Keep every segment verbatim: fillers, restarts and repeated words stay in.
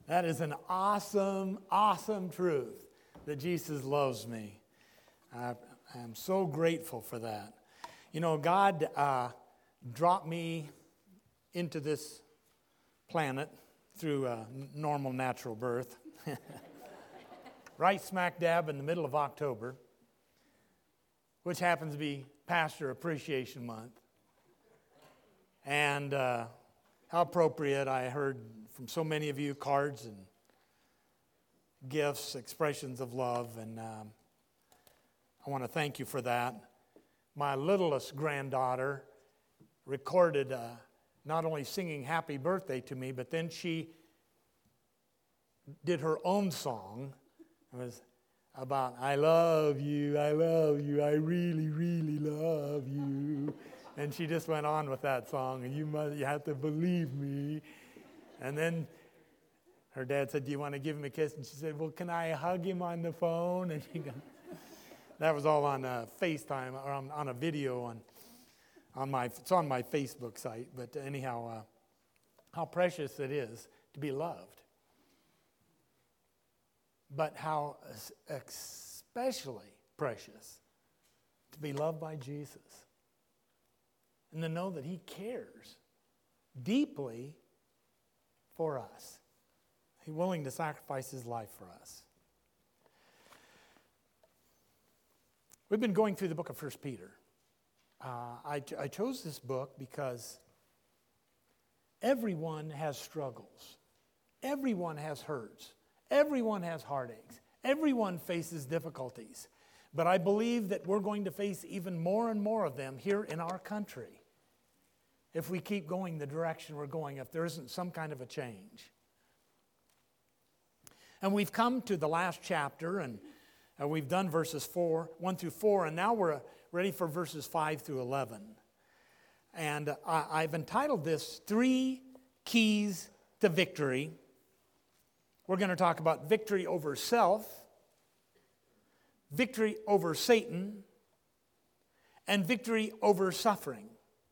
That is an awesome, awesome truth that Jesus loves me. I am so grateful for that. You know, God uh, dropped me into this planet through a normal natural birth, right smack dab in the middle of October, which happens to be Pastor Appreciation Month. And uh, how appropriate, I heard from so many of you, cards and gifts, expressions of love, and um, I want to thank you for that. My littlest granddaughter recorded uh, not only singing happy birthday to me, but then she did her own song. It was about, I love you, I love you, I really, really love you. And she just went on with that song, and you must, you have to believe me. And then her dad said, do you want to give him a kiss? And she said, well, can I hug him on the phone? And she goes, that was all on uh, FaceTime, or on, on a video on, on my, it's on my Facebook site. But anyhow, uh, how precious it is to be loved. But how especially precious to be loved by Jesus. And to know that He cares deeply for us. He's willing to sacrifice His life for us. We've been going through the book of First Peter. Uh, I, I chose this book because everyone has struggles. Everyone has hurts. Everyone has heartaches. Everyone faces difficulties. But I believe that we're going to face even more and more of them here in our country if we keep going the direction we're going, if there isn't some kind of a change. And we've come to the last chapter, and uh, we've done verses four, one through four, and now we're ready for verses five through eleven. And uh, I've entitled this, Three Keys to Victory. We're going to talk about victory over self, victory over Satan, and victory over suffering.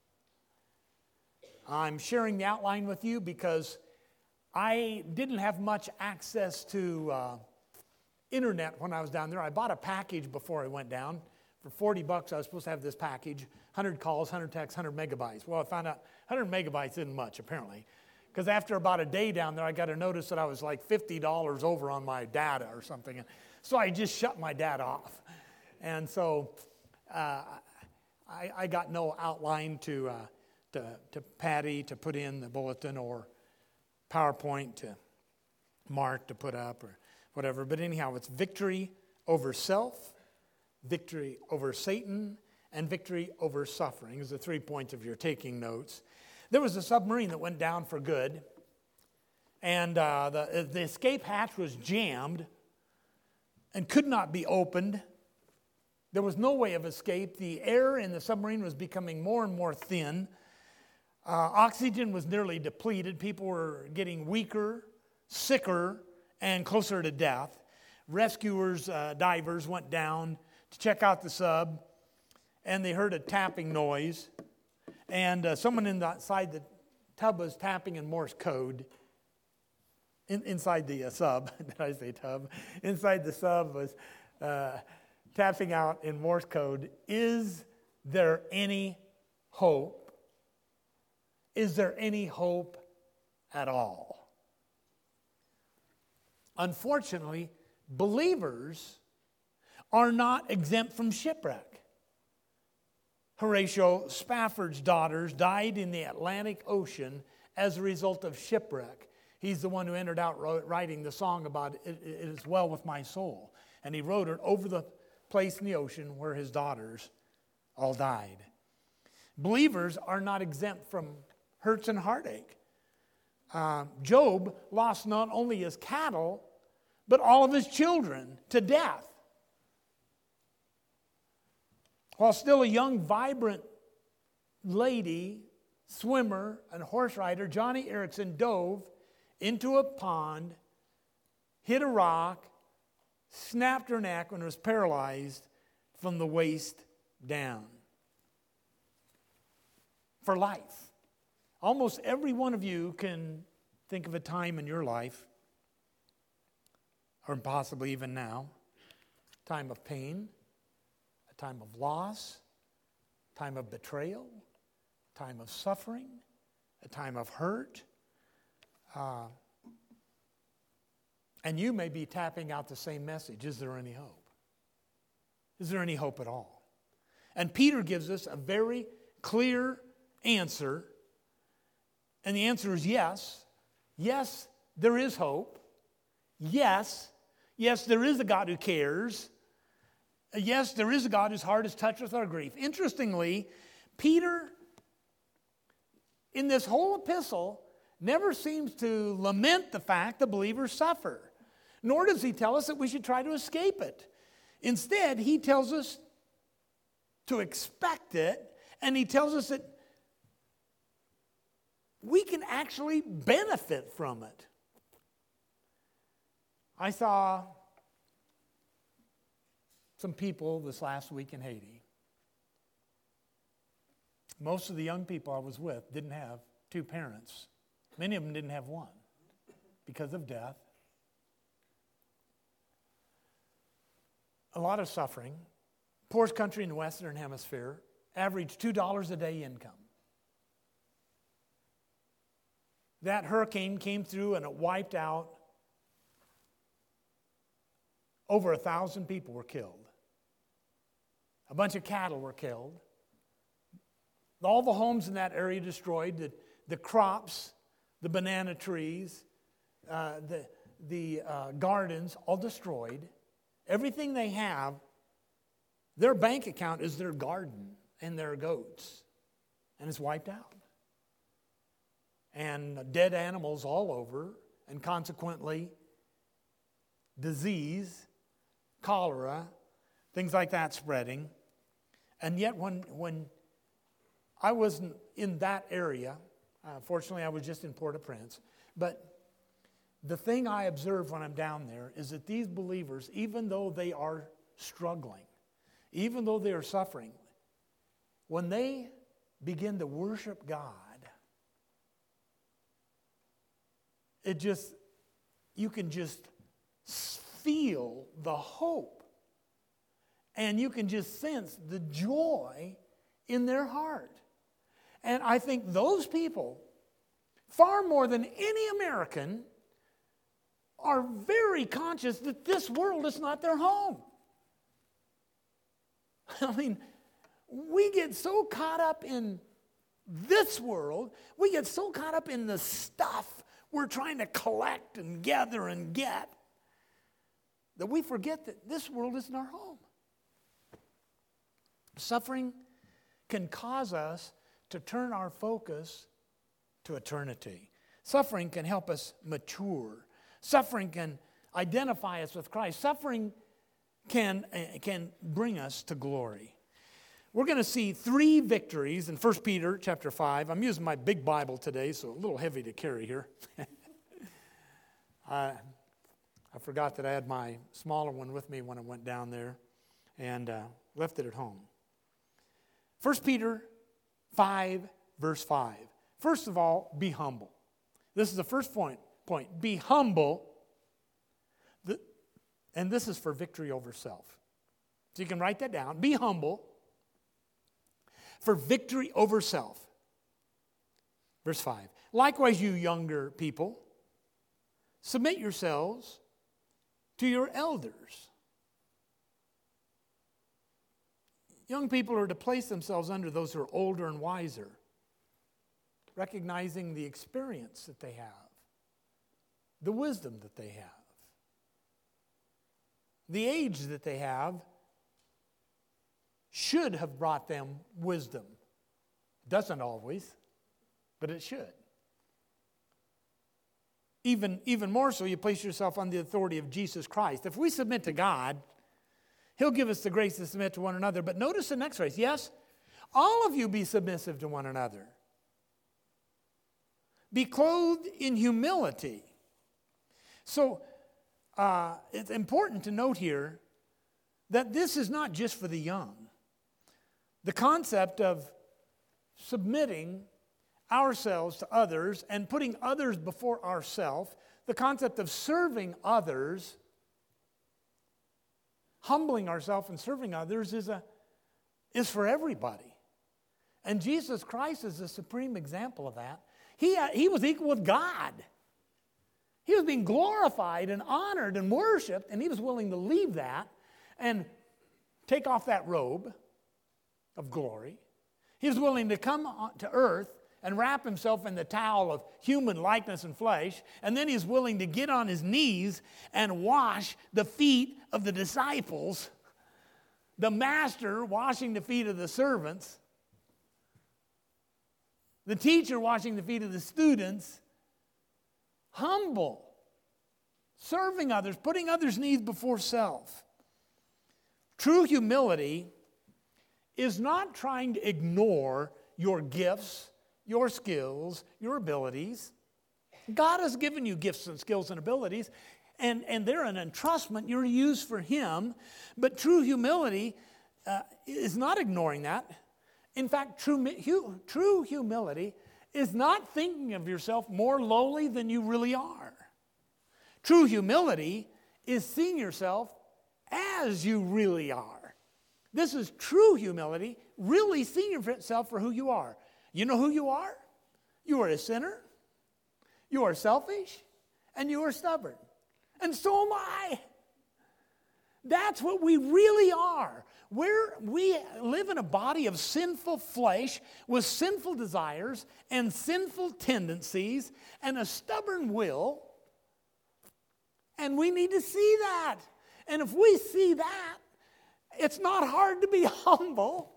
I'm sharing the outline with you because I didn't have much access to uh, internet when I was down there. I bought a package before I went down. For forty bucks, I was supposed to have this package, one hundred calls, one hundred texts, one hundred megabytes. Well, I found out one hundred megabytes isn't much, apparently. Because after about a day down there, I got a notice that I was like fifty dollars over on my data or something. So I just shut my data off. And so uh, I, I got no outline to... Uh, To, to Patty to put in the bulletin, or PowerPoint to Mark to put up, or whatever. But anyhow, it's victory over self, victory over Satan, and victory over suffering is the three points of your taking notes. There was a submarine that went down for good, and uh, the, the escape hatch was jammed and could not be opened. There was no way of escape. The air in the submarine was becoming more and more thin. Uh, oxygen was nearly depleted. People were getting weaker, sicker, and closer to death. Rescuers, uh, divers went down to check out the sub, and they heard a tapping noise. And uh, someone inside the tub was tapping in Morse code. In, inside the uh, sub, did I say tub? Inside the sub was uh, tapping out in Morse code, is there any hope? Is there any hope at all? Unfortunately, believers are not exempt from shipwreck. Horatio Spafford's daughters died in the Atlantic Ocean as a result of shipwreck. He's the one who ended out writing the song about it, it is well with my soul. And he wrote it over the place in the ocean where his daughters all died. Believers are not exempt from hurts and heartache. Uh, Job lost not only his cattle, but all of his children to death. While still a young, vibrant lady, swimmer, and horse rider, Johnny Erickson dove into a pond, hit a rock, snapped her neck and was paralyzed from the waist down. For life. Almost every one of you can think of a time in your life or possibly even now. Time of pain, a time of loss, time of betrayal, time of suffering, a time of hurt. Uh, and you may be tapping out the same message. Is there any hope? Is there any hope at all? And Peter gives us a very clear answer. And the answer is yes. Yes, there is hope. Yes. Yes, there is a God who cares. Yes, there is a God whose heart is touched with our grief. Interestingly, Peter, in this whole epistle, never seems to lament the fact that believers suffer. Nor does he tell us that we should try to escape it. Instead, he tells us to expect it, and he tells us that we can actually benefit from it. I saw some people this last week in Haiti. Most of the young people I was with didn't have two parents. Many of them didn't have one because of death. A lot of suffering. Poorest country in the Western Hemisphere, average two dollars a day income. That hurricane came through and it wiped out. Over a thousand people were killed. A bunch of cattle were killed. All the homes in that area destroyed. The, the crops, the banana trees, uh, the, the uh, gardens, all destroyed. Everything they have, their bank account is their garden and their goats. And it's wiped out. And dead animals all over. And consequently, disease, cholera, things like that spreading. And yet when, when I wasn't in that area, uh, fortunately I was just in Port-au-Prince, but the thing I observe when I'm down there is that these believers, even though they are struggling, even though they are suffering, when they begin to worship God, it just, you can just feel the hope. And you can just sense the joy in their heart. And I think those people, far more than any American, are very conscious that this world is not their home. I mean, we get so caught up in this world, we get so caught up in the stuff we're trying to collect and gather and get, that we forget that this world isn't our home. Suffering can cause us to turn our focus to eternity. Suffering can help us mature. Suffering can identify us with Christ. Suffering can, uh, can bring us to glory. We're going to see three victories in First Peter chapter five. I'm using my big Bible today, so a little heavy to carry here. I, I forgot that I had my smaller one with me when I went down there and uh, left it at home. First Peter five, verse five. First of all, be humble. This is the first point. Point. Be humble. The, and this is for victory over self. So you can write that down. Be humble for victory over self. Verse five. Likewise, you younger people, submit yourselves to your elders. Young people are to place themselves under those who are older and wiser, recognizing the experience that they have, the wisdom that they have, the age that they have should have brought them wisdom. It doesn't always, but it should. Even, even more so, you place yourself on the authority of Jesus Christ. If we submit to God, He'll give us the grace to submit to one another. But notice the next phrase. Yes, all of you be submissive to one another. Be clothed in humility. So uh, it's important to note here that this is not just for the young. The concept of submitting ourselves to others and putting others before ourselves, the concept of serving others humbling ourselves and serving others is, a, is for everybody. And Jesus Christ is the supreme example of that. He, he was equal with God. He was being glorified and honored and worshiped, and he was willing to leave that and take off that robe of glory. He was willing to come to earth and wrap himself in the towel of human likeness and flesh, and then he's willing to get on his knees and wash the feet of the disciples, the master washing the feet of the servants, the teacher washing the feet of the students. Humble, serving others, putting others' needs before self. True humility is not trying to ignore your gifts, your skills, your abilities. God has given you gifts and skills and abilities, and, and they're an entrustment you're used for Him. But true humility uh, is not ignoring that. In fact, true, hu, true humility is not thinking of yourself more lowly than you really are. True humility is seeing yourself as you really are. This is true humility, really seeing yourself for who you are. You know who you are? You are a sinner, you are selfish, and you are stubborn. And so am I. That's what we really are. We're, we live in a body of sinful flesh with sinful desires and sinful tendencies and a stubborn will. And we need to see that. And if we see that, it's not hard to be humble.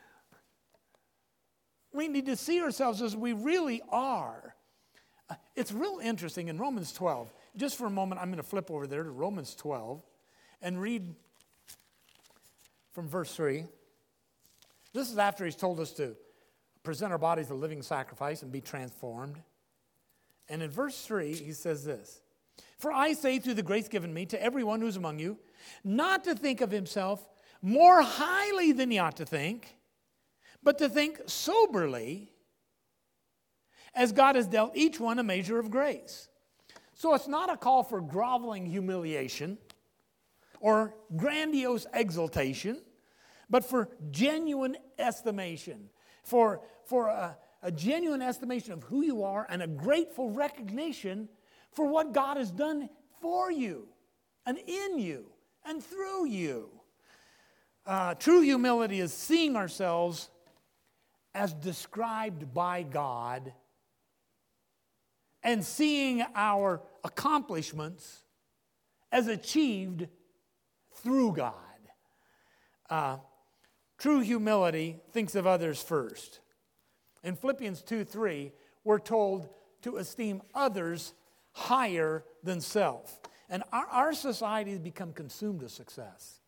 We need to see ourselves as we really are. It's real interesting in Romans twelve. Just for a moment, I'm going to flip over there to Romans twelve and read from verse three. This is after he's told us to present our bodies a living sacrifice and be transformed. And in verse three, he says this: "For I say through the grace given me to everyone who's among you, not to think of himself more highly than he ought to think, but to think soberly, as God has dealt each one a measure of grace." So it's not a call for groveling humiliation or grandiose exaltation, but for genuine estimation, for, for a, a genuine estimation of who you are and a grateful recognition for what God has done for you and in you and through you. Uh, true humility is seeing ourselves as described by God and seeing our accomplishments as achieved through God. Uh, true humility thinks of others first. In Philippians two three, we're told to esteem others higher than self. And our, our society has become consumed with success.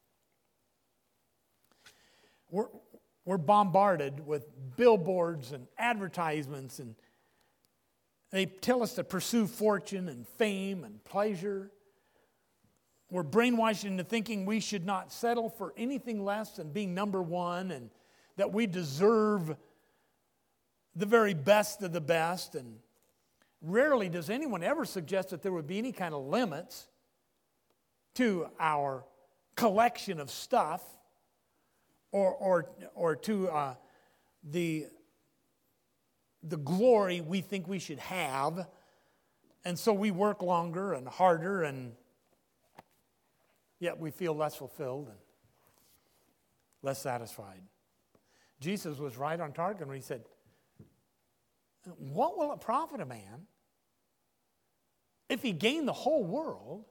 We're, we're bombarded with billboards and advertisements, and they tell us to pursue fortune and fame and pleasure. We're brainwashed into thinking we should not settle for anything less than being number one, and that we deserve the very best of the best. And rarely does anyone ever suggest that there would be any kind of limits to our collection of stuff or, or, or to uh, the, the glory we think we should have. And so we work longer and harder, and yet we feel less fulfilled and less satisfied. Jesus was right on target when he said, "What will it profit a man if he gain the whole world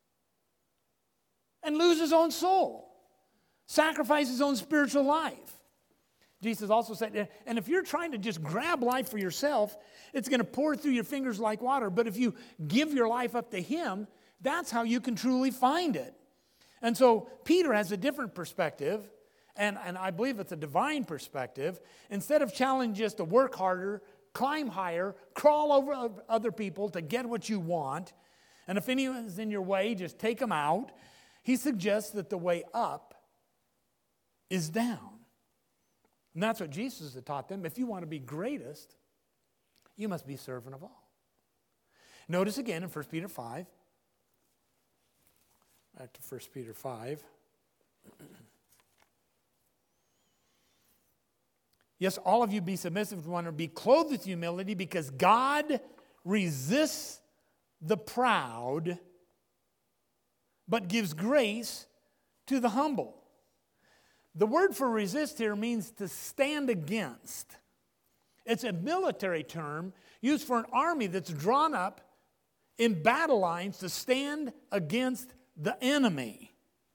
and lose his own soul, sacrifice his own spiritual life?" Jesus also said, and if you're trying to just grab life for yourself, it's going to pour through your fingers like water. But if you give your life up to Him, that's how you can truly find it. And so Peter has a different perspective, and, and I believe it's a divine perspective. Instead of challenging us to work harder, climb higher, crawl over other people to get what you want, and if anyone's in your way, just take them out. He suggests that the way up is down. And that's what Jesus had taught them. If you want to be greatest, you must be servant of all. Notice again in First Peter five, back to First Peter five. Yes, all of you be submissive to one another, be clothed with humility, because God resists the proud, but gives grace to the humble. The word for resist here means to stand against. It's a military term used for an army that's drawn up in battle lines to stand against the enemy.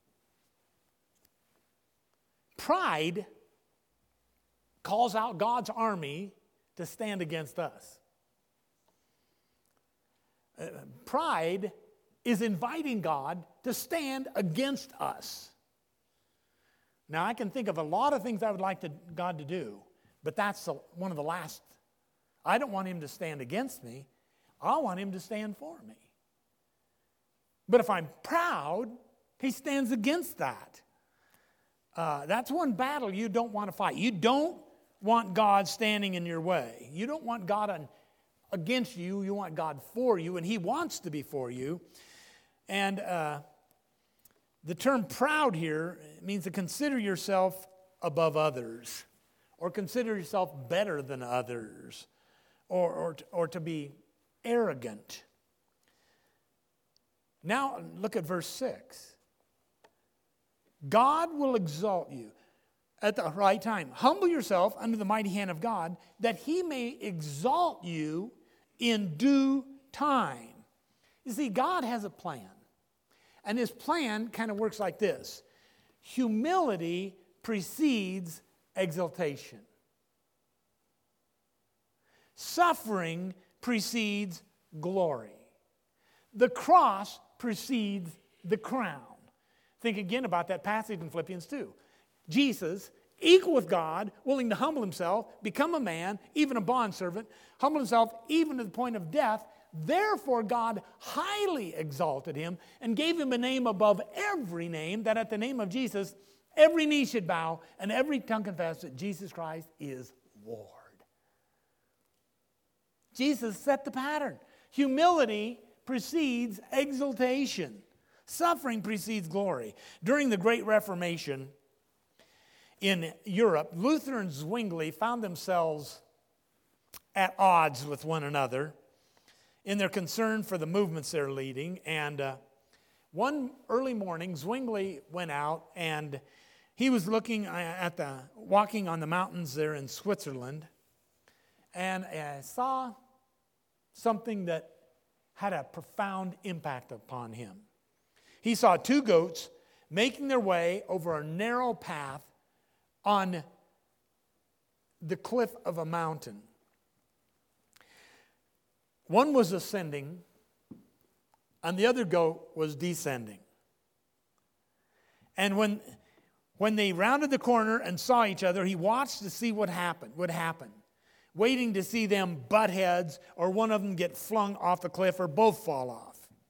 Pride calls out God's army to stand against us. Uh, pride is inviting God to stand against us. Now, I can think of a lot of things I would like to, God to do, but that's a, one of the last. I don't want him to stand against me. I want him to stand for me. But if I'm proud, he stands against that. Uh, that's one battle you don't want to fight. You don't want God standing in your way. You don't want God on, against you. You want God for you, and he wants to be for you. And uh, the term proud here means to consider yourself above others, or consider yourself better than others, or, or, or to be arrogant. Now look at verse six. God will exalt you at the right time. Humble yourself under the mighty hand of God, that he may exalt you in due time. You see, God has a plan. And his plan kind of works like this. Humility precedes exaltation. Suffering precedes glory. The cross precedes the crown. Think again about that passage in Philippians two. Jesus, equal with God, willing to humble himself, become a man, even a bondservant, humble himself even to the point of death. Therefore God highly exalted him and gave him a name above every name, that at the name of Jesus every knee should bow and every tongue confess that Jesus Christ is Lord. Jesus set the pattern. Humility precedes exaltation. Suffering precedes glory. During the Great Reformation in Europe, Luther and Zwingli found themselves at odds with one another in their concern for the movements they're leading. And uh, one early morning, Zwingli went out and he was looking at the, walking on the mountains there in Switzerland, and uh, saw something that had a profound impact upon him. He saw two goats making their way over a narrow path on the cliff of a mountain. One was ascending, and the other goat was descending. And when, when they rounded the corner and saw each other, he watched to see what happened, would happen, waiting to see them butt heads or one of them get flung off the cliff or both fall off.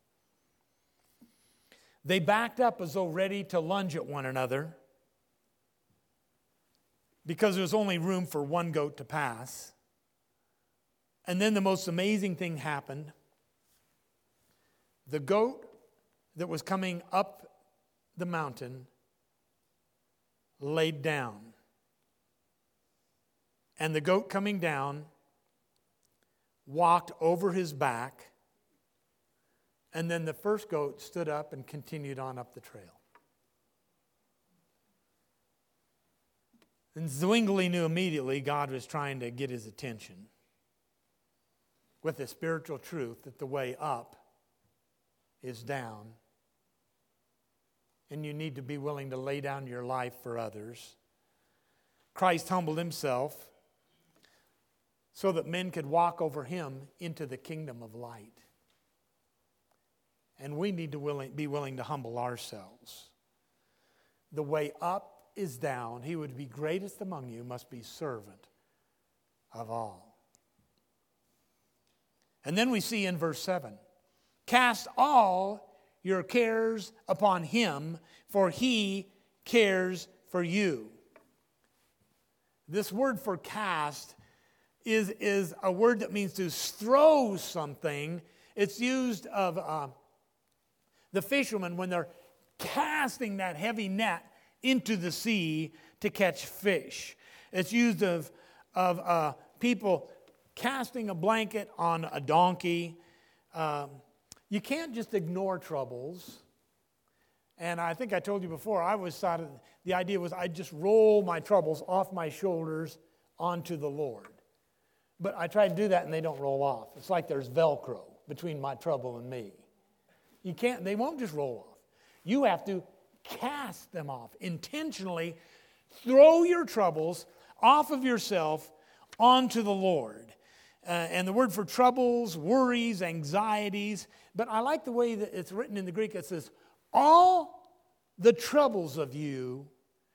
They backed up as though ready to lunge at one another because there was only room for one goat to pass. And then the most amazing thing happened. The goat that was coming up the mountain laid down. And the goat coming down walked over his back. And then the first goat stood up and continued on up the trail. And Zwingli knew immediately God was trying to get his attention with the spiritual truth that the way up is down. And you need to be willing to lay down your life for others. Christ humbled himself so that men could walk over him into the kingdom of light. And we need to willing, be willing to humble ourselves. The way up is down. He would be greatest among you must be servant of all. And then we see in verse seven, cast all your cares upon him, for he cares for you. This word for cast is, is a word that means to throw something. It's used of uh, the fishermen when they're casting that heavy net into the sea to catch fish. It's used of, of uh, people casting a blanket on a donkey. Um, you can't just ignore troubles. And I think I told you before, I was thought of, the idea was I'd just roll my troubles off my shoulders onto the Lord. But I try to do that and they don't roll off. It's like there's Velcro between my trouble and me. You can't, they won't just roll off. You have to cast them off. Intentionally throw your troubles off of yourself onto the Lord. Uh, and the word for troubles, worries, anxieties. But I like the way that it's written in the Greek. It says, all the troubles of you,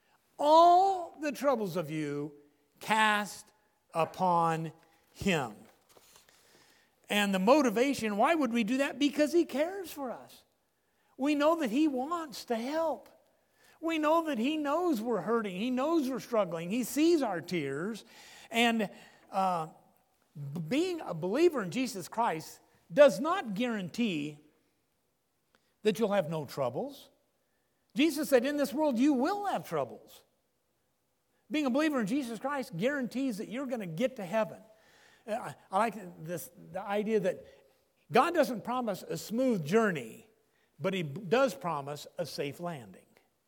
all the troubles of you cast upon Him. And the motivation, why would we do that? Because He cares for us. We know that He wants to help. We know that He knows we're hurting. He knows we're struggling. He sees our tears. And uh, being a believer in Jesus Christ does not guarantee that you'll have no troubles. Jesus said, in this world you will have troubles. Being a believer in Jesus Christ guarantees that you're going to get to heaven. I, I like this, the idea that God doesn't promise a smooth journey, but He does promise a safe landing.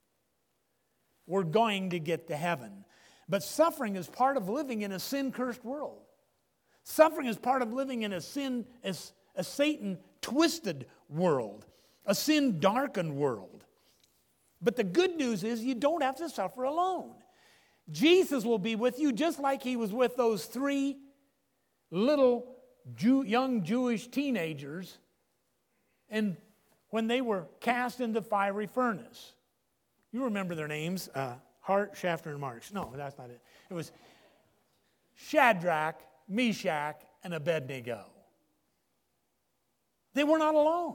We're going to get to heaven. But suffering is part of living in a sin-cursed world. Suffering is part of living in a sin, a, a Satan-twisted world, a sin-darkened world. But the good news is you don't have to suffer alone. Jesus will be with you just like He was with those three little Jew, young Jewish teenagers and when they were cast into the fiery furnace. You remember their names, uh, Hart, Shafter, and March. No, that's not it. It was Shadrach, Meshach, and Abednego. They were not alone.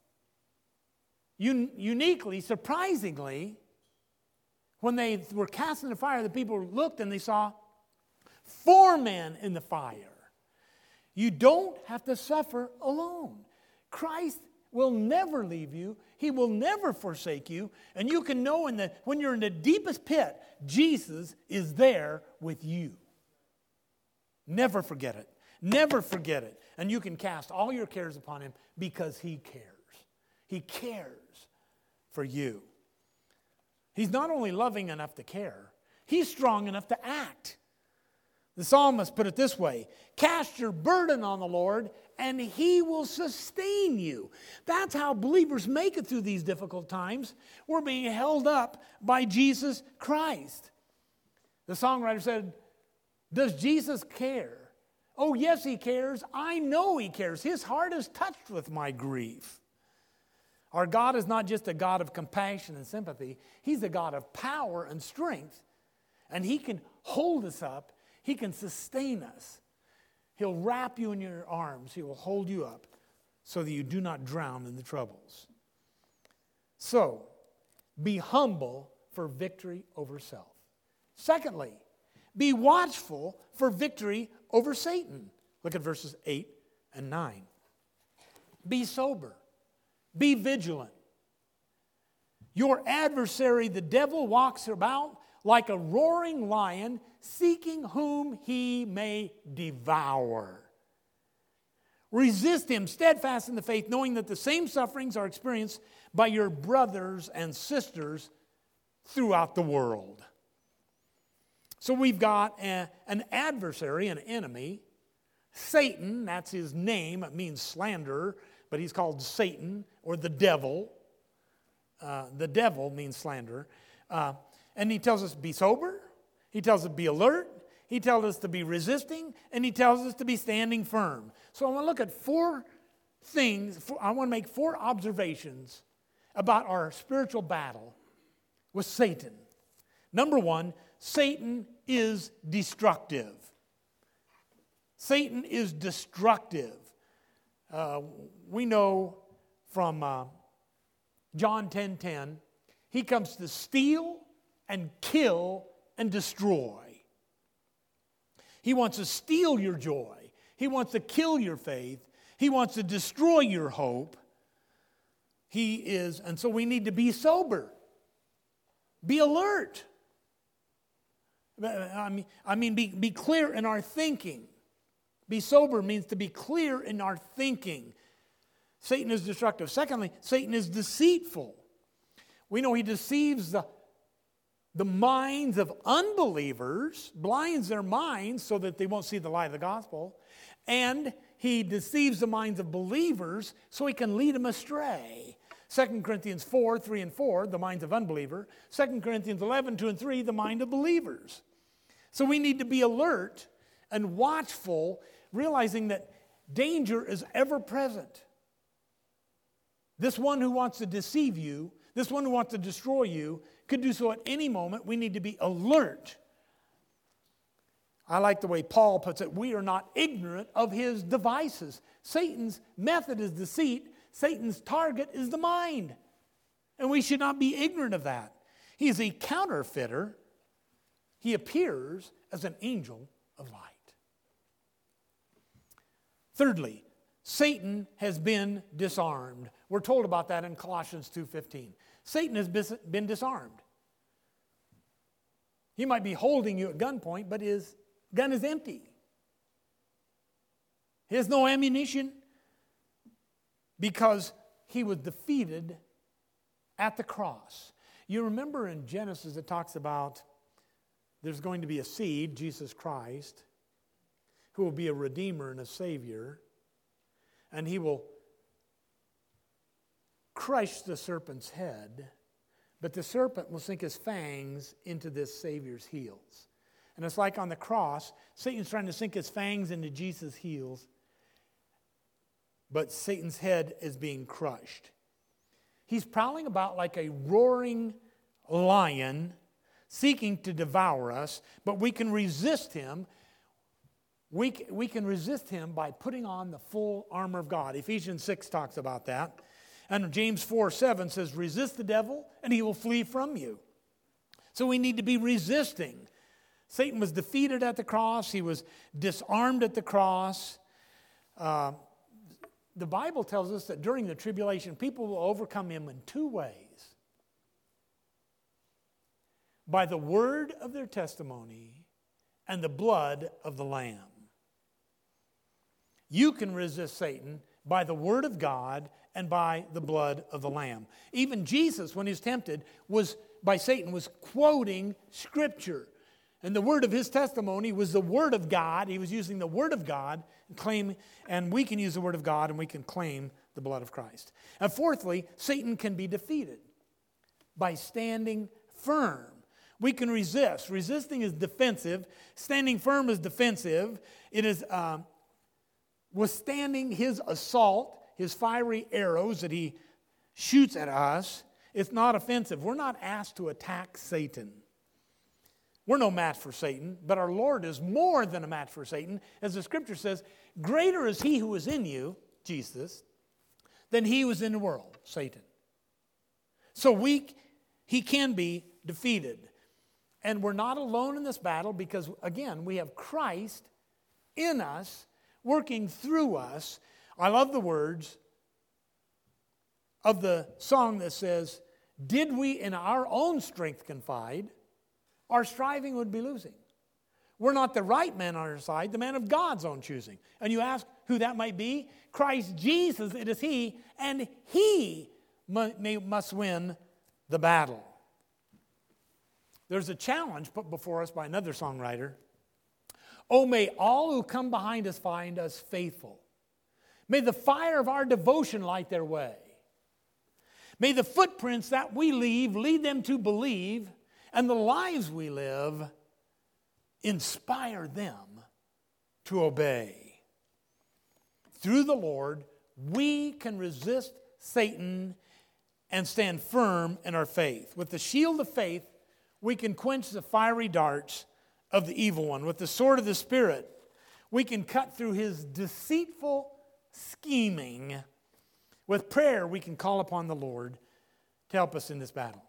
Un- uniquely, surprisingly, when they were cast in the fire, the people looked and they saw four men in the fire. You don't have to suffer alone. Christ will never leave you. He will never forsake you. And you can know in the, when you're in the deepest pit, Jesus is there with you. Never forget it. Never forget it. And you can cast all your cares upon Him because He cares. He cares for you. He's not only loving enough to care, He's strong enough to act. The psalmist put it this way, cast your burden on the Lord and He will sustain you. That's how believers make it through these difficult times. We're being held up by Jesus Christ. The songwriter said, does Jesus care? Oh, yes, He cares. I know He cares. His heart is touched with my grief. Our God is not just a God of compassion and sympathy. He's a God of power and strength. And He can hold us up. He can sustain us. He'll wrap you in your arms. He will hold you up so that you do not drown in the troubles. So, be humble for victory over self. Secondly, be watchful for victory over Satan. Look at verses eight and nine. Be sober. Be vigilant. Your adversary, the devil, walks about like a roaring lion, seeking whom he may devour. Resist him, steadfast in the faith, knowing that the same sufferings are experienced by your brothers and sisters throughout the world. So we've got a, an adversary, an enemy. Satan, that's his name. It means slanderer, but he's called Satan or the devil. Uh, the devil means slanderer. Uh, and he tells us to be sober. He tells us to be alert. He tells us to be resisting. And he tells us to be standing firm. So I want to look at four things. Four, I want to make four observations about our spiritual battle with Satan. Number one, Satan is destructive. Satan is destructive. Uh, we know from uh, John ten ten, he comes to steal and kill and destroy. He wants to steal your joy. He wants to kill your faith. He wants to destroy your hope. He is, and so we need to be sober. be alert. I mean, I mean be, be clear in our thinking. Be sober means to be clear in our thinking. Satan is destructive. Secondly, Satan is deceitful. We know he deceives the, the minds of unbelievers, blinds their minds so that they won't see the light of the gospel, and he deceives the minds of believers so he can lead them astray. Second Corinthians four, three and four, the minds of unbeliever. Second Corinthians eleven, two and three, the mind of believers. So we need to be alert and watchful, realizing that danger is ever present. This one who wants to deceive you, this one who wants to destroy you, could do so at any moment. We need to be alert. I like the way Paul puts it. We are not ignorant of his devices. Satan's method is deceit. Satan's target is the mind. And we should not be ignorant of that. He is a counterfeiter. He appears as an angel of light. Thirdly, Satan has been disarmed. We're told about that in Colossians two fifteen. Satan has been disarmed. He might be holding you at gunpoint, but his gun is empty. He has no ammunition because he was defeated at the cross. You remember in Genesis it talks about there's going to be a seed, Jesus Christ, who will be a redeemer and a savior, and he will crush the serpent's head, but the serpent will sink his fangs into this Savior's heels. And it's like on the cross, Satan's trying to sink his fangs into Jesus' heels, but Satan's head is being crushed. He's prowling about like a roaring lion, seeking to devour us, but we can resist him. We, we can resist him by putting on the full armor of God. Ephesians six talks about that. And James four seven says, resist the devil and he will flee from you. So we need to be resisting. Satan was defeated at the cross. He was disarmed at the cross. Uh, the Bible tells us that during the tribulation, people will overcome him in two ways. By the word of their testimony and the blood of the Lamb. You can resist Satan by the word of God and by the blood of the Lamb. Even Jesus, when he was tempted, was by Satan, was quoting Scripture. And the word of his testimony was the word of God. He was using the word of God and claim, and we can use the word of God and we can claim the blood of Christ. And fourthly, Satan can be defeated by standing firm. We can resist. Resisting is defensive. Standing firm is defensive. It is um, withstanding his assault, his fiery arrows that he shoots at us. It's not offensive. We're not asked to attack Satan. We're no match for Satan, but our Lord is more than a match for Satan. As the Scripture says, greater is he who is in you, Jesus, than he who is in the world, Satan. So we, he can be defeated. And we're not alone in this battle because, again, we have Christ in us, working through us. I love the words of the song that says, did we in our own strength confide, our striving would be losing. We're not the right man on our side, the man of God's own choosing. And you ask who that might be? Christ Jesus, it is he, and he must win the battle. There's a challenge put before us by another songwriter. Oh, may all who come behind us find us faithful. May the fire of our devotion light their way. May the footprints that we leave lead them to believe, and the lives we live inspire them to obey. Through the Lord, we can resist Satan and stand firm in our faith. With the shield of faith, we can quench the fiery darts of the evil one. With the sword of the Spirit, we can cut through his deceitful scheming. With prayer, we can call upon the Lord to help us in this battle.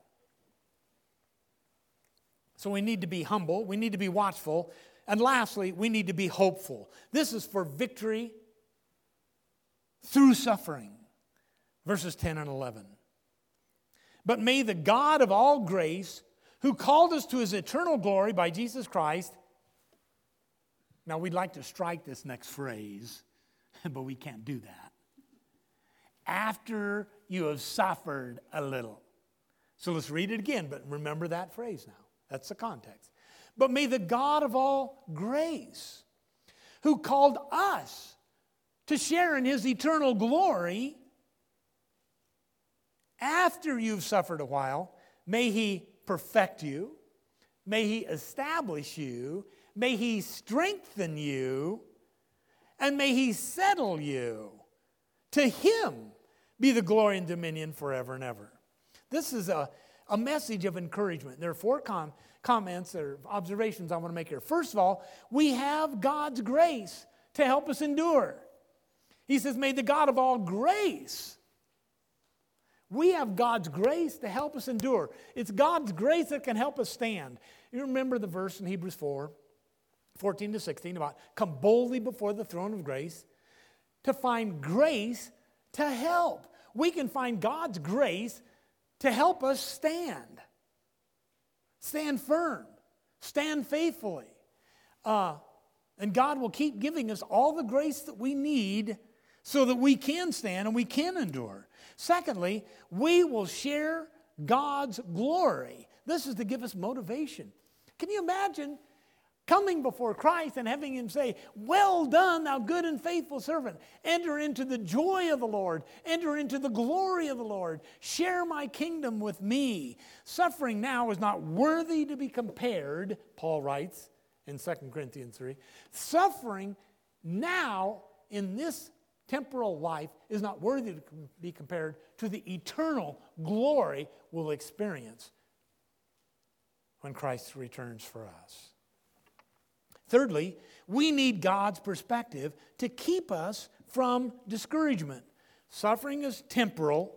So we need to be humble, we need to be watchful, and lastly, we need to be hopeful. This is for victory through suffering. Verses ten and eleven. But may the God of all grace, who called us to his eternal glory by Jesus Christ. Now, we'd like to strike this next phrase, but we can't do that. After you have suffered a little. So let's read it again, but remember that phrase now. That's the context. But may the God of all grace, who called us to share in his eternal glory, after you've suffered a while, may he perfect you, may he establish you, may he strengthen you, and may he settle you. To him be the glory and dominion forever and ever. This is a, a message of encouragement. There are four com- comments or observations I want to make here. First of all, we have God's grace to help us endure. He says, may the God of all grace. We have God's grace to help us endure. It's God's grace that can help us stand. You remember the verse in Hebrews four, fourteen to sixteen about come boldly before the throne of grace to find grace to help. We can find God's grace to help us stand. Stand firm. Stand faithfully. Uh, and God will keep giving us all the grace that we need so that we can stand and we can endure. Secondly, we will share God's glory. This is to give us motivation. Can you imagine coming before Christ and having him say, well done, thou good and faithful servant. Enter into the joy of the Lord. Enter into the glory of the Lord. Share my kingdom with me. Suffering now is not worthy to be compared, Paul writes in Second Corinthians three. Suffering now in this temporal life is not worthy to be compared to the eternal glory we'll experience when Christ returns for us. Thirdly, we need God's perspective to keep us from discouragement. Suffering is temporal.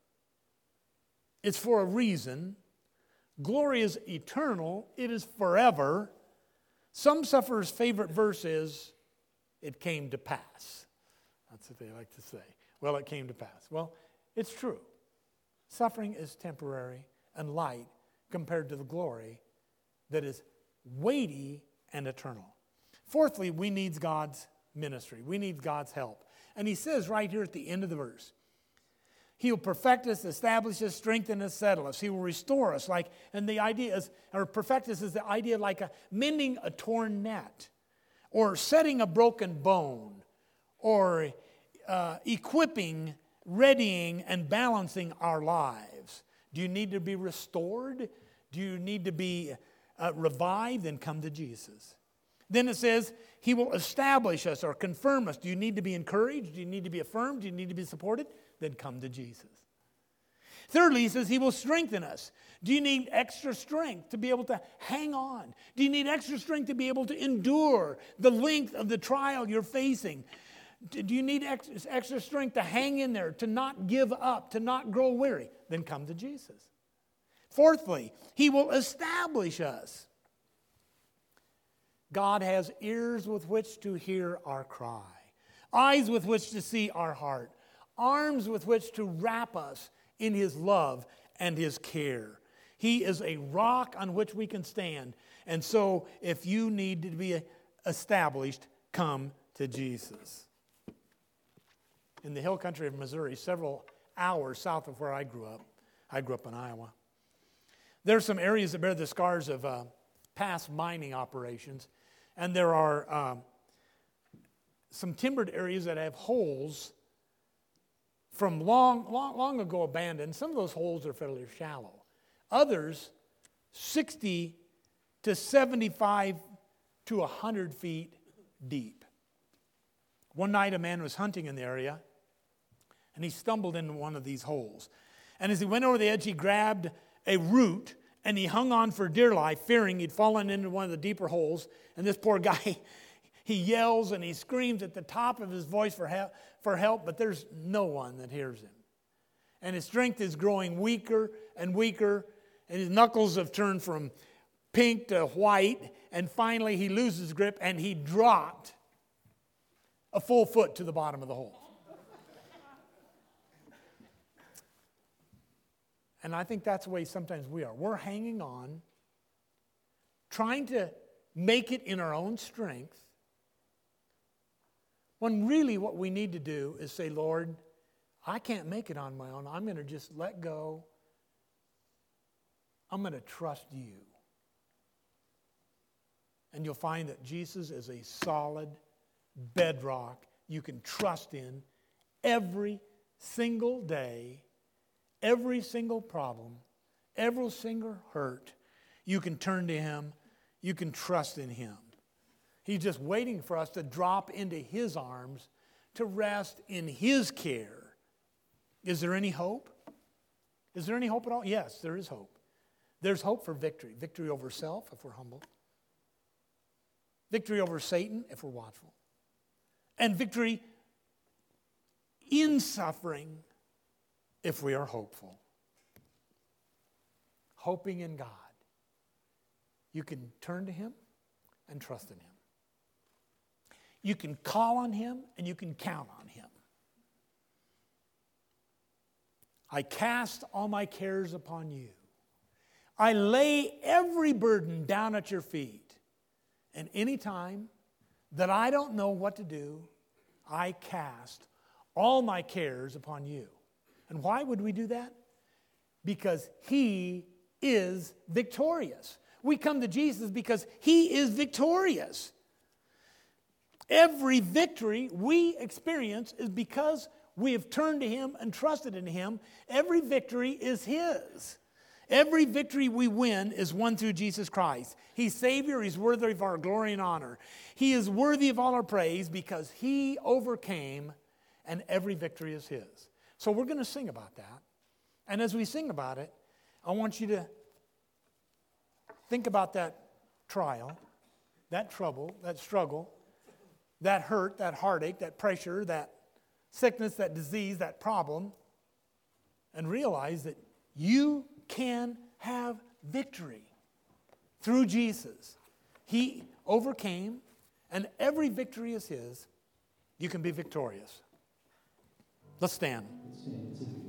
It's for a reason. Glory is eternal. It is forever. Some sufferers' favorite verse is, it came to pass. That's what they like to say. Well, it came to pass. Well, it's true. Suffering is temporary and light compared to the glory that is weighty and eternal. Fourthly, we need God's ministry. We need God's help. And he says right here at the end of the verse, he will perfect us, establish us, strengthen us, settle us. He will restore us. Like, and the idea is, or perfect us is the idea like a, mending a torn net, or setting a broken bone, or uh, equipping, readying, and balancing our lives. Do you need to be restored? Do you need to be uh, revived? Then come to Jesus. Then it says, he will establish us or confirm us. Do you need to be encouraged? Do you need to be affirmed? Do you need to be supported? Then come to Jesus. Thirdly, he says he will strengthen us. Do you need extra strength to be able to hang on? Do you need extra strength to be able to endure the length of the trial you're facing? Do you need extra strength to hang in there, to not give up, to not grow weary? Then come to Jesus. Fourthly, he will establish us. God has ears with which to hear our cry, eyes with which to see our heart, arms with which to wrap us in his love and his care. He is a rock on which we can stand. And so if you need to be established, come to Jesus. In the hill country of Missouri, several hours south of where I grew up, I grew up in Iowa, there are some areas that bear the scars of uh, past mining operations. And there are um, some timbered areas that have holes from long, long, long ago abandoned. Some of those holes are fairly shallow. Others, sixty to seventy-five to one hundred feet deep. One night a man was hunting in the area, and he stumbled into one of these holes. And as he went over the edge, he grabbed a root, and he hung on for dear life, fearing he'd fallen into one of the deeper holes. And this poor guy, he yells and he screams at the top of his voice for help, for help, but there's no one that hears him. And his strength is growing weaker and weaker, and his knuckles have turned from pink to white, and finally he loses grip, and he dropped a full foot to the bottom of the hole. And I think that's the way sometimes we are. We're hanging on trying to make it in our own strength, when really what we need to do is say, Lord, I can't make it on my own. I'm going to just let go. I'm going to trust you. And you'll find that Jesus is a solid bedrock you can trust in every single day, every single problem, every single hurt. You can turn to Him. You can trust in Him. He's just waiting for us to drop into His arms, to rest in His care. Is there any hope? Is there any hope at all? Yes, there is hope. There's hope for victory. Victory over self if we're humble. Victory over Satan if we're watchful. And victory in suffering if we are hopeful. Hoping in God. You can turn to Him and trust in Him. You can call on Him and you can count on Him. I cast all my cares upon you. I lay every burden down at your feet. And any time that I don't know what to do, I cast all my cares upon you. And why would we do that? Because He is victorious. We come to Jesus because He is victorious. Every victory we experience is because we have turned to Him and trusted in Him. Every victory is His. Every victory we win is won through Jesus Christ. He's Savior. He's worthy of our glory and honor. He is worthy of all our praise because He overcame, and every victory is His. So we're going to sing about that. And as we sing about it, I want you to think about that trial, that trouble, that struggle, that hurt, that heartache, that pressure, that sickness, that disease, that problem, and realize that you can have victory through Jesus. He overcame, and every victory is His. You can be victorious. Let's stand. Let's stand.